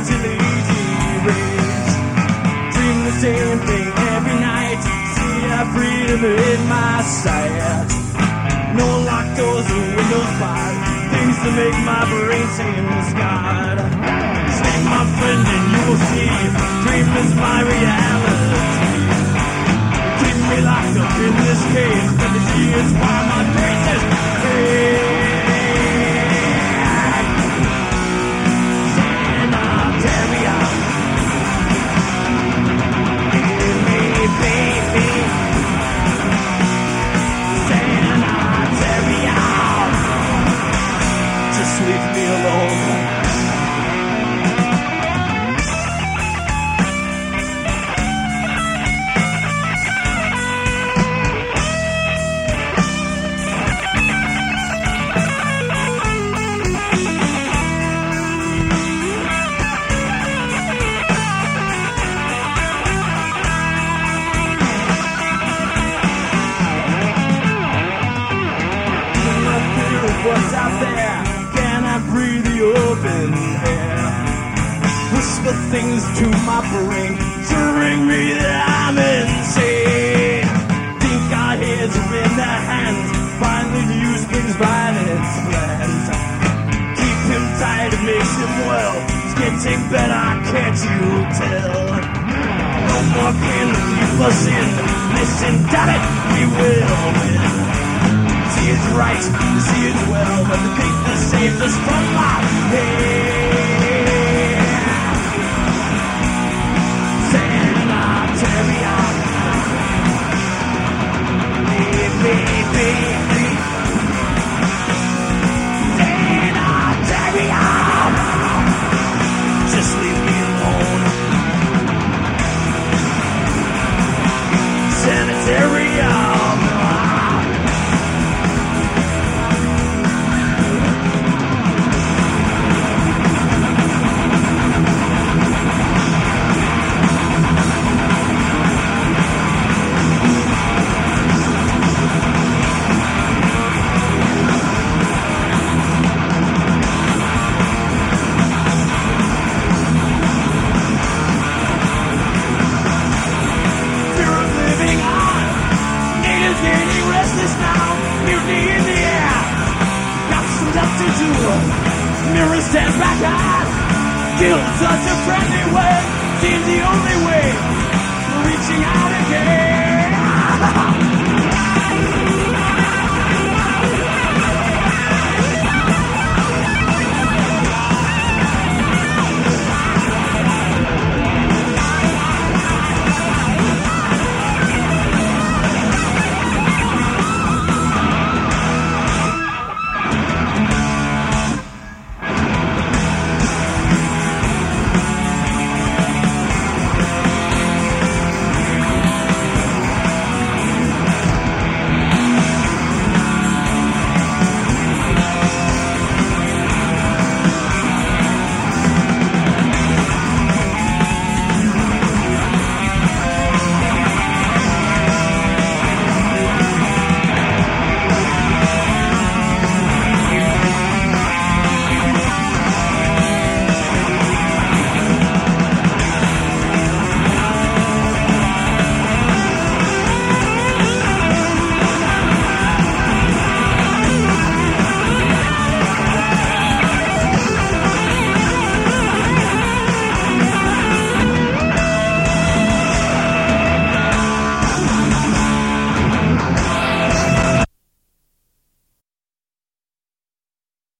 till the easy rays. Dream the same thing every night. See our freedom in my sight. No locked doors or windows barred. Things to make my brain sing in the sky. Snake my friend and you will see. Dream is my reality. Keep me locked up in this cage. But the key is why my brain says hey. Leave me alone. What's out there? Breathe the open air. Whisper things to my brain to ring me that I'm insane. Think our heads are in their hands. Finally the use brings violence plans. Keep him tight, it makes him well. It's getting better, can't you tell? No more pain to keep us in. Listen, damn it, we will win. See it's right, see it's well, but the thing that saved us from my head. Sanitarium. Sanitarium. Just leave me alone. Sanitarium. Mirrors stand back at guilt such a friendly way. Seems the only way. Reaching out again.